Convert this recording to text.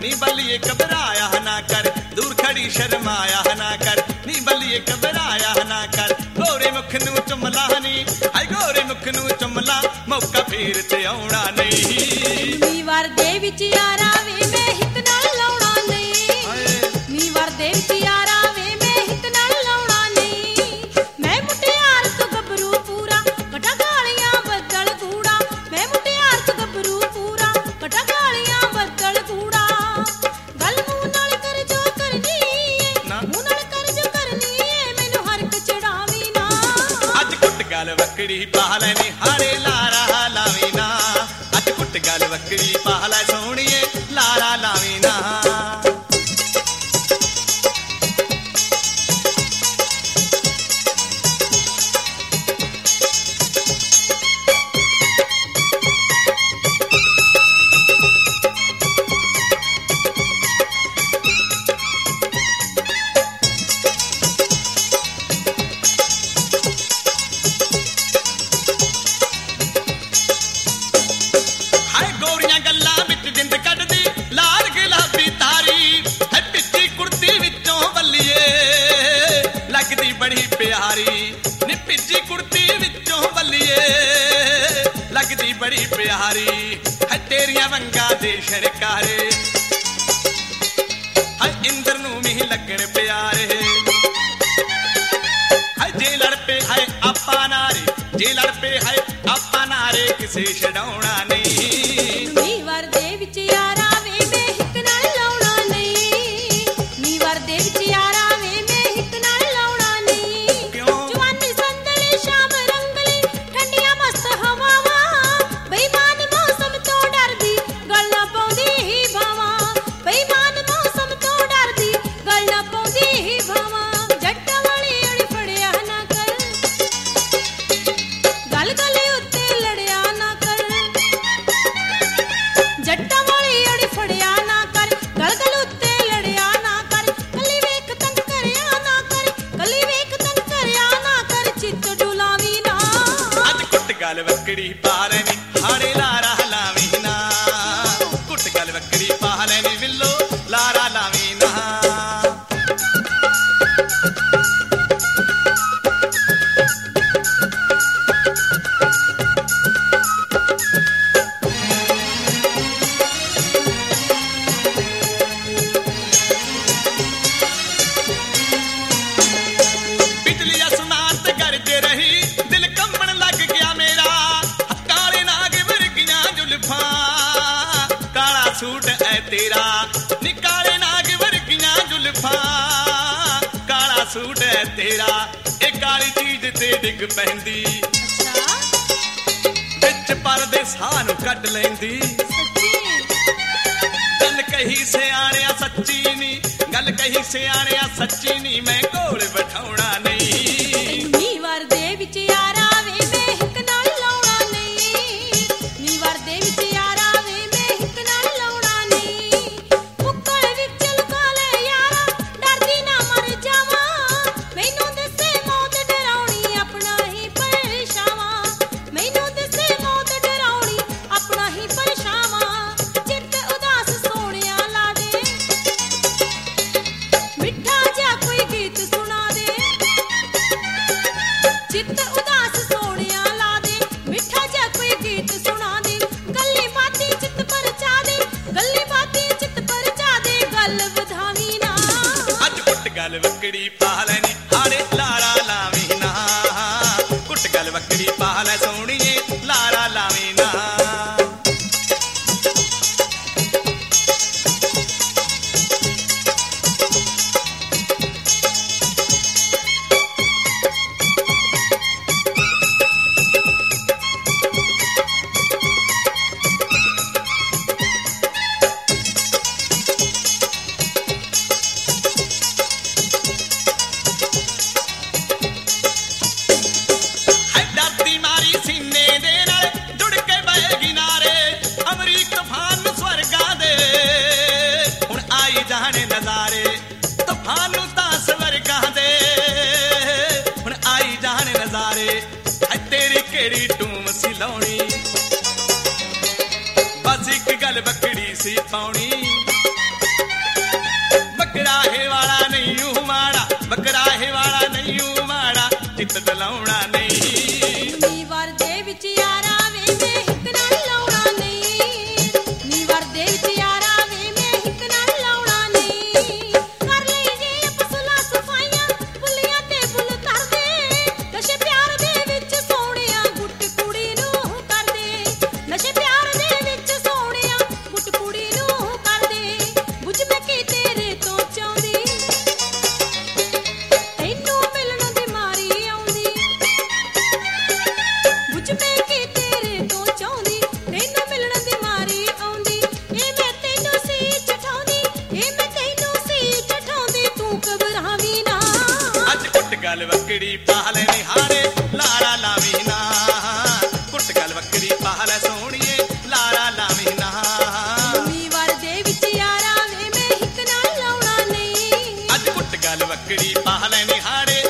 नी बलिए घबराया ना कर, दूर खड़ी शर्माया ना कर, नी बलिए घबराया ना कर। गोरे मुख नू चुमला नी, हाय गोरे मुख नू चुमला, मौका फेर ते आउणा नहीं। नी वार दे विच यारा वे मैं हित नाल लाउणा नहीं, नी वार दे विच यारा वे मैं हित नाल लाउणा नहीं। मैं मुटियार तू गबरू पूरा, कटा गालियां बदल कूड़ा, मैं मुटियार तू गबरू पूरा, कटा गालियां बदल कूड़ा। गल मूंह नाल कर जो करनी है, मूंह नाल कर जो करनी है, मैनू हरक चढ़ावी ना। अज कुट गल वकड़ी पा लैनी, हारे लारा लावी ना, अज कुट गल वकड़ी पा लै सोहणीए, लारा लावी ना। बड़ी प्यारी नी पिज्जी कुर्ती विचों बल्लिए, लगदी बड़ी प्यारी है तेरिया वंगा दे शरकारे, है इंद्र नू भी लगन प्यारे। है जे लड़ पे है आपा नारे, जे लड़ पे है आपा नारे, किसे छड़ाउणा नहीं। नी वार दे विच यारा वे मैं हित नाल लाउणा नहीं, नी वार दे विच यारा वे मैं हित नाल लाउणा नहीं। जवानी संदली शाम रंगली, ठंडियां मस्त हवावां, बेईमान मौसम तो डरदी गल ना पाउंदी ही भावां, बेईमान मौसम तो डरदी गल ना पाउंदी ही भावां। जट्ट वाली अड़ी फड़िया ना कर, गल गले उत्ते लड़िया ना कर, जट्टा वाली अड़ी फड़िया ना कर, गल गल उत्ते लड़िया ना कर। कली वेख तंग करया ना कर, कली वेख तंग करया ना कर, चित्त डुलावी ना। अज कुट गल वकड़ी पा लैनी, हाड़े लारा लावी ना, कुट गल वकड़ी पा लैनी, विल्लो लारा लावी ना। बिजली आसमान ते गरज रही, दिल कंबन लग गया मेरा, काले नाग वर्गियां जुल्फां, काला सूट है तेरा नी, काले नाग वर्गियां जुल्फां, काला सूट है तेरा। ए काली चीज ते डिग पैंदी, विच परदे साह नू कढ लैंदी। गल कही सियाणिया सच्ची नी, गल कही सियाणिया सच्ची नी, मैं कोल बिठाउणा नहीं। नी वार दे विच यारा वे मैं हित नाल लाउणा नहीं, नी वार दे विच यारा वे मैं हित नाल लाउणा नहीं। मुक्कल विच लुका ले यारा, डरदी ना मर जावां, मैनू दिसे मौत डराउणी अपना ही परछावां, मैनू दिसे मौत डराउणी अपना ही परछावां। चित्त उदास सोहणिया ला दे, मिठा जिहा कोई गीत सुना दे, चित्त उदास सोहणिया ला दे, मिठा जिहा कोई गीत सुना दे। गल्ली बाती चित्त परचा दे, गल्ली बाती चित्त परचा दे, गल वधावी ना। अज कुट गल वकड़ी पा लैनी, हाड़े लारा लावी ना, कुट गल वकड़ी पा लै सोहणीए, लारा लावी ना। है डरदी मारी सीने दे नाल, जुड़ के बहेगी नारे, अमरीक तूफान स्वर्गां दे, हुण आई जाने नज़ारे, तूफान तां स्वर्गां दे, हुण आई जाने नज़ारे। है तेरी केड़ी टूम सी लाउणी, बस एक गल वकड़ी सी पाउणी, ਸੂਟ ਦਲਾਉਣਾ ਨਹੀਂ। ਨੀ ਵਰਦੇ ਵਿੱਚ ਯਾਰਾ ਵੇ ਮੈਂ ਹਿੱਕ ਨਾਲ ਲਾਉਣਾ ਨਹੀਂ। ਨੀ ਵਰਦੇ ਵਿੱਚ ਯਾਰਾ ਵੇ ਮੈਂ ਹਿੱਕ ਨਾਲ ਲਾਉਣਾ ਨਹੀਂ। ਕਰ ਲਈ ਜੇ ਪਸਲਾ ਸਫਾਈਆਂ ਬੁੱਲੀਆਂ ਤੇ ਬੁੱਲ ਕਰਦੇ। ਨਸ਼ੇ ਪਿਆਰ ਦੇ ਵਿੱਚ ਸੋਹਣਿਆ ਗੁੱਟ ਕੁੜੀ ਨੂੰ ਕਰਦੇ। ਨਸ਼ੇ ਪਿਆਰ ਦੇ ਵਿੱਚ ਸੋਹਣਿਆ ਗੁੱਟ ਕੁੜੀ ਨੂੰ ਕਰਦੇ। ਬੁੱਝ ਮੈਂ ਕੀ ਤੇਰੇ ਤੋਂ ਚਾਹੁੰਦੀ, ਤੈਨੂੰ ਮਿਲਣ ਦੀ ਮਾਰੀ ਆਉਂਦੀ। ਬੁੱਝ ਮੈਂ ਕੀ ਤੇਰੇ ਤੋਂ ਚਾਹੁੰਦੀ, ਤੈਨੂੰ ਮਿਲਣ ਦੀ ਮਾਰੀ ਆਉਂਦੀ। ਇਹ ਮੈਂ ਤੈਨੂੰ ਸੀ ਚਠਾਉਂਦੀ, ਇਹ ਮੈਂ ਤੈਨੂੰ ਸੀ ਚਠਾਉਂਦੀ, ਤੂੰ ਘਬਰਾਵੀਂ ਨਾ। ਅੱਜ ਕੁੱਟ ਗਲ ਵਕੜੀ ਪਾਹ ਲੈ ਨਿਹਾਰੇ ਲਾਰਾ ਲਾਵੀਂ ਨਾ। ਕੁੱਟ ਗਲ ਵਕੜੀ ਪਾਹ ਲੈ ਸੋਹਣੀਏ ਲਾਰਾ ਲਾਵੀਂ ਨਾ। ਨੀ ਵਰਦੇ ਵਿੱਚ ਯਾਰਾ ਵੇ ਮੈਂ ਹਿੱਕ ਨਾਲ ਲਾਉਣਾ ਨਹੀਂ। ਅੱਜ ਕੁੱਟ ਗਲ ਵਕੜੀ ਪਾਹ ਲੈ ਨਿਹਾਰੇ